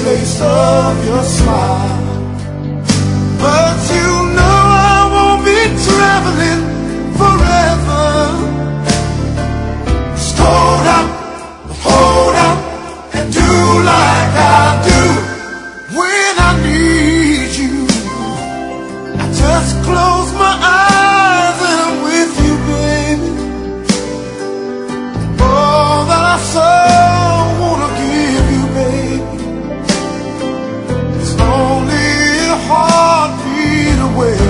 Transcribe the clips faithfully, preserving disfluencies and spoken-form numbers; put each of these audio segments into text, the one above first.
place of your smile. But you know I won't be traveling forever. Just hold up, hold up, and do like I do. When I need you, I just close my eyes and I'm with you, baby. All that I so wanna give you, baby, it's only a heartbeat away.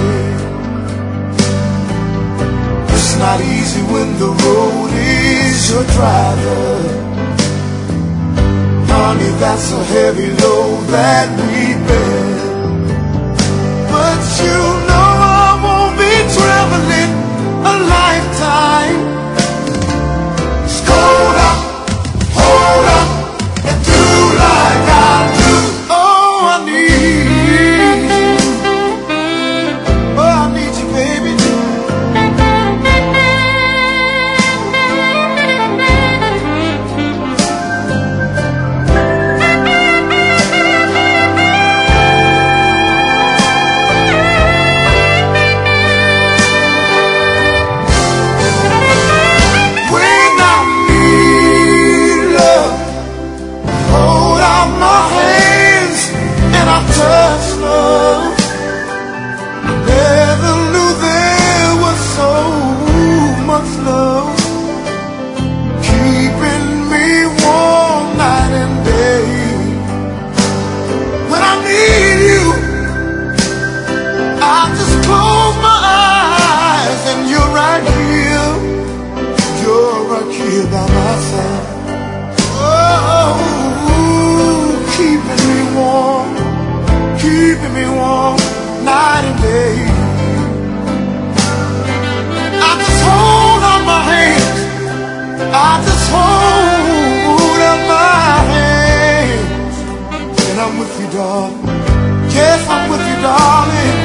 It's not easy when the road is your driver. Honey, that's a heavy load that we bear. But you know I won't be traveling a lifetime. Just hold up, hold up, and do like I do. Oh, I need you. Oh, I need you, baby. Touch love. I never knew there was so much love, keeping me warm night and day. When I need you, I just close my eyes and you're right here. You're right here by my side. Oh, keeping me warm, keeping me warm night and day. I just hold out my hands, I just hold out my hands, and I'm with you, darling. Yes, I'm with you, darling.